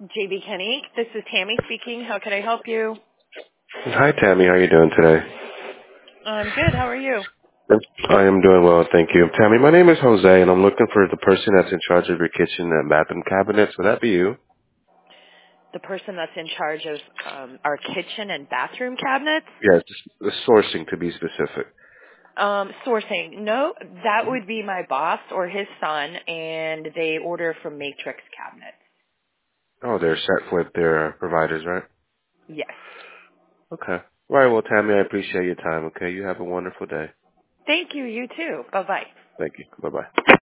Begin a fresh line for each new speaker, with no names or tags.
JB Kenny, this is Tammy speaking. How can I help you?
Hi, Tammy. How are you doing today?
I'm good. How are you?
I am doing well, thank you. Tammy, my name is Jose, and I'm looking for the person that's in charge of your kitchen and bathroom cabinets. Would that be you?
The person that's in charge of our kitchen and bathroom cabinets?
Yes, the sourcing to be specific.
Sourcing. No, that would be my boss or his son, and they order from Matrix Cabinets.
Oh, they're set with their providers, right?
Yes.
Okay. All right, well, Tammy, I appreciate your time, okay? You have a wonderful day.
Thank you. You too. Bye-bye.
Thank you. Bye-bye.